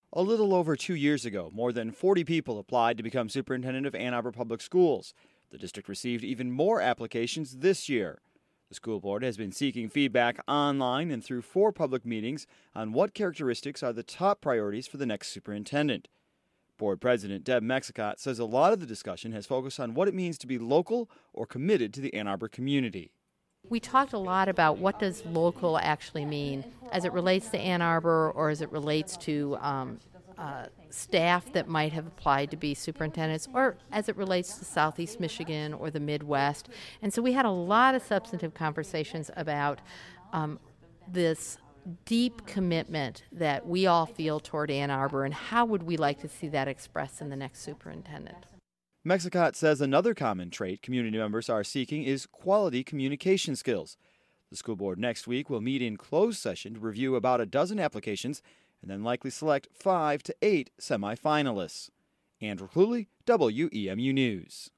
A little over 2 years ago, more than 40 people applied to become superintendent of Ann Arbor Public Schools. The district received even more applications this year. The school board has been seeking feedback online and through 4 public meetings on what characteristics are the top priorities for the next superintendent. Board President Deb Mexicott says a lot of the discussion has focused on what it means to be local or committed to the Ann Arbor community. We talked a lot about what does local actually mean as it relates to Ann Arbor or as it relates to staff that might have applied to be superintendents or as it relates to Southeast Michigan or the Midwest. And so we had a lot of substantive conversations about this deep commitment that we all feel toward Ann Arbor and how would we like to see that expressed in the next superintendent. Mexicott says another common trait community members are seeking is quality communication skills. The school board next week will meet in closed session to review about a dozen applications and then likely select 5 to 8 semifinalists. Andrew Cluley, WEMU News.